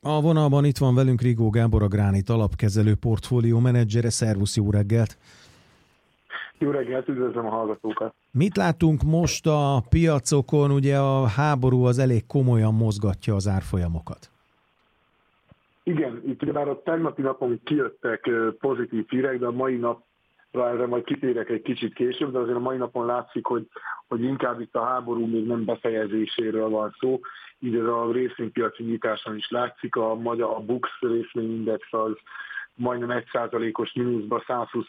A vonalban itt van velünk Rigó Gábor, a Granit alapkezelő portfólió menedzsere. Szervusz, jó reggelt! Jó reggelt, üdvözlöm a hallgatókat! Mit látunk most a piacokon? Ugye a háború az elég komolyan mozgatja az árfolyamokat. Igen, itt már a tegnapi napon kijöttek pozitív hírek, de a mai napra erre majd kitérek egy kicsit később, de azért a mai napon látszik, hogy inkább itt a háború még nem befejezéséről van szó. Így ez a részvénypiaci nyitáson is látszik, a BUX részvényindex az majdnem 1%-os mínuszba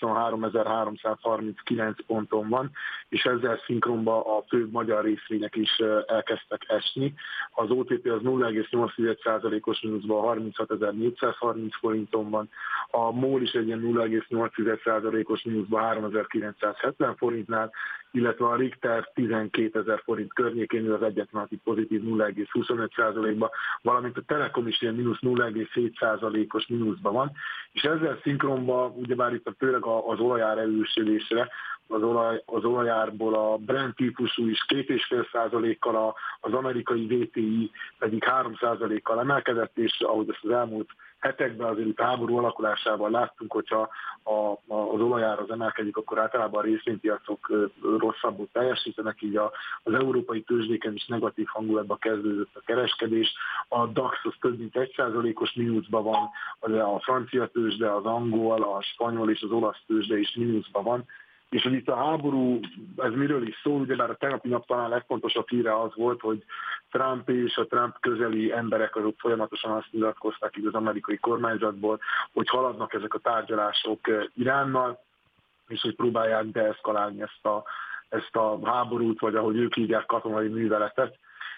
123.339 ponton van, és ezzel szinkronban a főbb magyar részvények is elkezdtek esni. Az OTP az 0,8%-os mínuszban 36.430 forinton van, a MOL is egy ilyen 0,8%-os mínuszban 3.970 forintnál, illetve a Richter 12.000 forint környékén, az egyetlen, aki pozitív 0,25%-ban, valamint a Telekom is ilyen mínusz 0,7%-os mínuszban van, és ezzel szinkronban, ugyebár itt főleg az olajár erősödésre, az olajárból a Brent típusú is 2,5%-kal, az amerikai VTI pedig 3%-kal emelkedett, és ahogy ezt az elmúlt hetekben azért itt a háború alakulásával láttunk, hogyha az olajár az emelkedik, akkor általában a részvénypiacok rosszabbul teljesítenek, így az európai tőzsdéken is negatív hangulatba kezdődött a kereskedés. A DAX az több mint 1%-os mínuszban van, a francia tőzsde, az angol, a spanyol és az olasz tőzsde is mínuszban van. És hogy itt a háború, ez miről is szól, ugyebár a tegnapi nap talán legfontosabb híre az volt, hogy Trump és a Trump közeli emberek azok folyamatosan azt nyilatkozták így az amerikai kormányzatból, hogy haladnak ezek a tárgyalások Iránnal, és hogy próbálják deeszkalálni ezt a háborút, vagy ahogy ők hívják, katonai műveletet.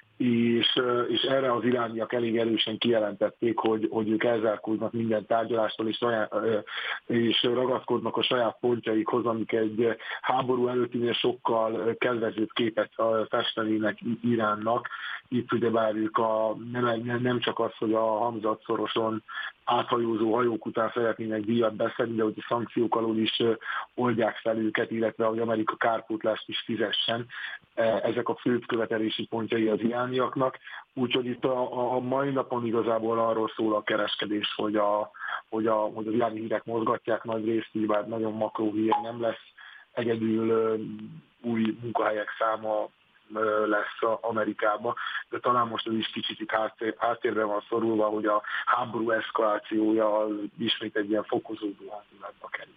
És erre az irániak elég erősen kijelentették, hogy ők elzárkóznak minden tárgyalástól, és ragaszkodnak a saját pontjaikhoz, amik egy háború előttinél sokkal kedvezőbb képet festenének Iránnak. Itt ugyebár ők nem csak az, hogy a Hamzat-szoroson áthajózó hajók után szeretnének díjat beszedni, de hogy a szankciók alól is oldják fel őket, illetve hogy Amerika kárpótlást is fizessen. Ezek a főbb követelési pontjai az irániaknak. Úgyhogy itt a mai napon igazából arról szól a kereskedés, hogy az iráni hírek mozgatják nagy részt, bár nagyon makró hír nem lesz. Egyedül új munkahelyek száma lesz Amerikában, de talán most ez is kicsit itt háttérbe van szorulva, hogy a háború eszkalációja ismét egy ilyen fokozódó hangulatba kerül.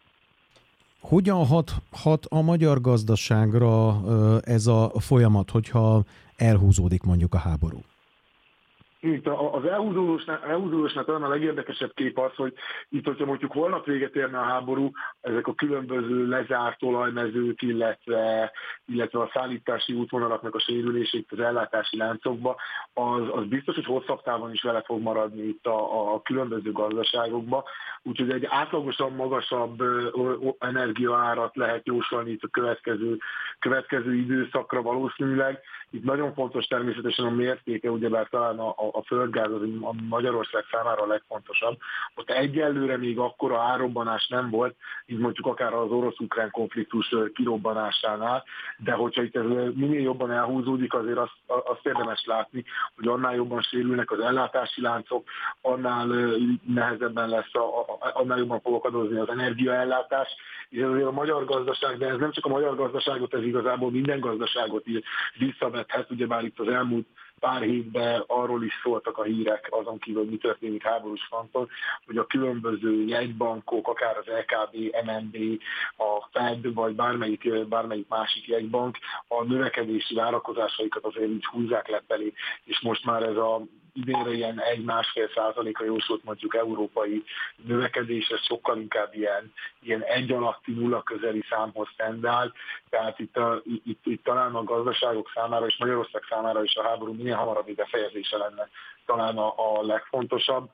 Hogyan hat a magyar gazdaságra ez a folyamat, hogyha elhúzódik mondjuk a háború? Itt az elhúzódásnál talán a legérdekesebb kép az, hogy itt, hogyha mondjuk holnap véget érne a háború, ezek a különböző lezárt olajmezők, illetve a szállítási útvonalaknak a sérülését az ellátási láncokba, az biztos, hogy hosszabb távon is vele fog maradni itt a különböző gazdaságokba. Úgyhogy egy átlagosan magasabb energiaárat lehet jósolni itt a következő időszakra valószínűleg. Itt nagyon fontos természetesen a mértéke, ugyebár talán a földgáz az Magyarország számára a legfontosabb. Ott egyelőre még akkora árrobbanás nem volt, így mondjuk akár az orosz-ukrán konfliktus kirobbanásánál, de hogyha itt ez minél jobban elhúzódik, azért azt érdemes látni, hogy annál jobban sérülnek az ellátási láncok, annál nehezebben lesz, annál jobban fog akadozni az energiaellátás, és azért a magyar gazdaság, de ez nem csak a magyar gazdaságot, ez igazából minden gazdaságot visszavethet, ugyebár itt az elmúlt pár hétben arról is szóltak a hírek, azon kívül, mi történik háborús fronton, hogy a különböző jegybankok, akár az LKB, MNB, a Fed, vagy bármelyik másik jegybank a növekedési várakozásaikat azért így húzzák lefelé, és most már ez a idénre ilyen 1-1,5%-ra jósolt mondjuk európai növekedés, ez sokkal inkább ilyen 1 alatti 0 közeli számhoz tendál, tehát itt talán a gazdaságok számára és Magyarország számára is a háború minél hamarabbi befejezése lenne talán a legfontosabb,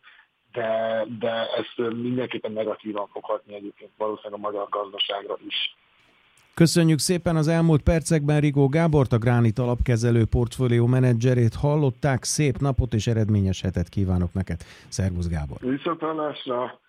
de ez mindenképpen negatívan fog hatni egyébként valószínűleg a magyar gazdaságra is. Köszönjük szépen az elmúlt percekben Rigó Gábort, a Granit alapkezelő portfólió menedzserét hallották. Szép napot és eredményes hetet kívánok neked. Szervusz, Gábor! Viszontlátásra!